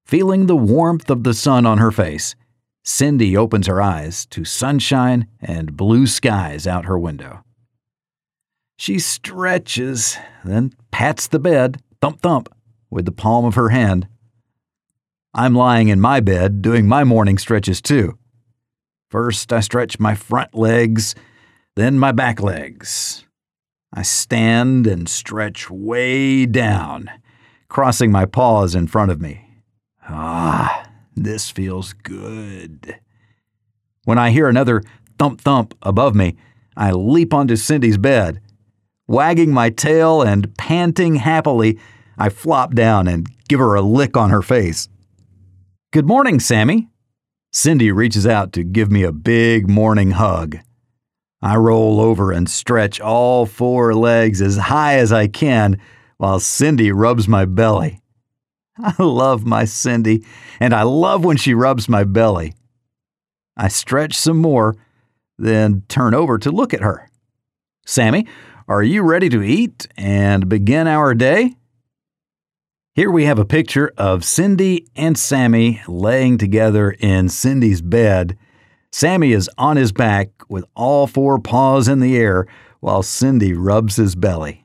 Feeling the warmth of the sun on her face, Cindy opens her eyes to sunshine and blue skies out her window. She stretches, then pats the bed, thump thump, with the palm of her hand. I'm lying in my bed doing my morning stretches too. First, I stretch my front legs, then my back legs. I stand and stretch way down, crossing my paws in front of me. Ah, this feels good. When I hear another thump thump above me, I leap onto Cindy's bed. Wagging my tail and panting happily, I flop down and give her a lick on her face. Good morning, Sammy. Cindy reaches out to give me a big morning hug. I roll over and stretch all 4 legs as high as I can while Cindy rubs my belly. I love my Cindy, and I love when she rubs my belly. I stretch some more, then turn over to look at her. Sammy, are you ready to eat and begin our day? Here we have a picture of Cindy and Sammy laying together in Cindy's bed. Sammy is on his back with all 4 paws in the air while Cindy rubs his belly.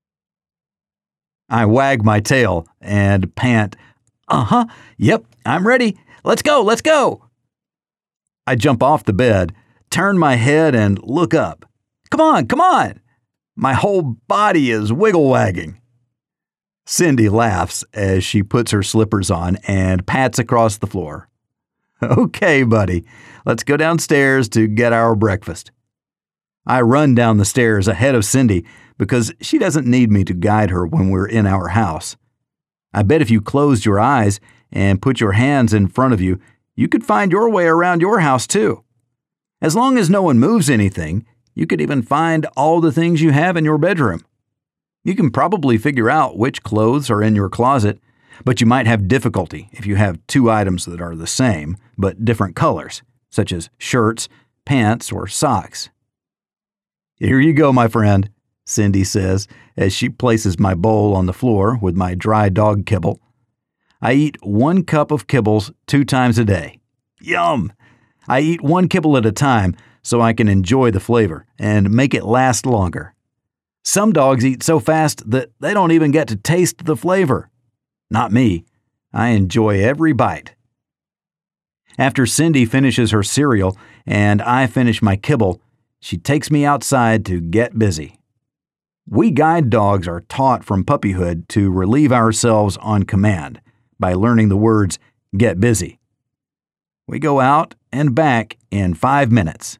I wag my tail and pant, yep, I'm ready. Let's go, let's go. I jump off the bed, turn my head and look up. Come on, come on. My whole body is wiggle wagging. Cindy laughs as she puts her slippers on and pats across the floor. Okay, buddy, let's go downstairs to get our breakfast. I run down the stairs ahead of Cindy because she doesn't need me to guide her when we're in our house. I bet if you closed your eyes and put your hands in front of you, you could find your way around your house too. As long as no one moves anything, you could even find all the things you have in your bedroom. You can probably figure out which clothes are in your closet, but you might have difficulty if you have 2 items that are the same but different colors, such as shirts, pants, or socks. Here you go, my friend, Cindy says as she places my bowl on the floor with my dry dog kibble. I eat 1 cup of kibbles 2 times a day. Yum! I eat 1 kibble at a time so I can enjoy the flavor and make it last longer. Some dogs eat so fast that they don't even get to taste the flavor. Not me. I enjoy every bite. After Cindy finishes her cereal and I finish my kibble, she takes me outside to get busy. We guide dogs are taught from puppyhood to relieve ourselves on command by learning the words, get busy. We go out and back in 5 minutes.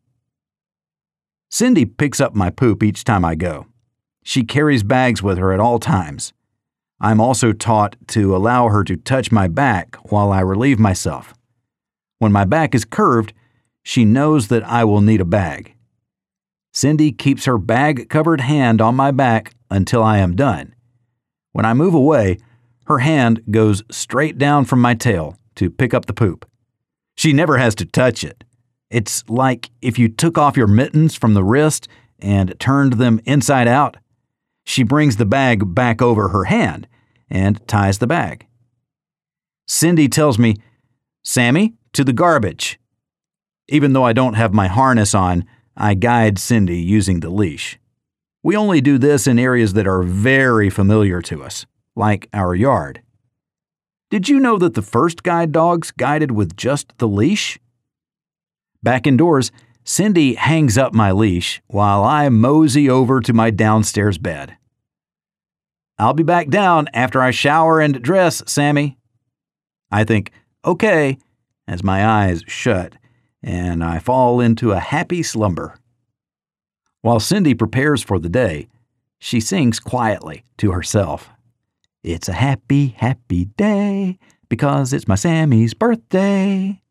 Cindy picks up my poop each time I go. She carries bags with her at all times. I'm also taught to allow her to touch my back while I relieve myself. When my back is curved, she knows that I will need a bag. Cindy keeps her bag-covered hand on my back until I am done. When I move away, her hand goes straight down from my tail to pick up the poop. She never has to touch it. It's like if you took off your mittens from the wrist and turned them inside out. She brings the bag back over her hand and ties the bag. Cindy tells me, Sammy, to the garbage. Even though I don't have my harness on, I guide Cindy using the leash. We only do this in areas that are very familiar to us, like our yard. Did you know that the first guide dogs guided with just the leash? Back indoors, Cindy hangs up my leash while I mosey over to my downstairs bed. I'll be back down after I shower and dress, Sammy. I think, okay, as my eyes shut and I fall into a happy slumber. While Cindy prepares for the day, she sings quietly to herself. It's a happy, happy day because it's my Sammy's birthday.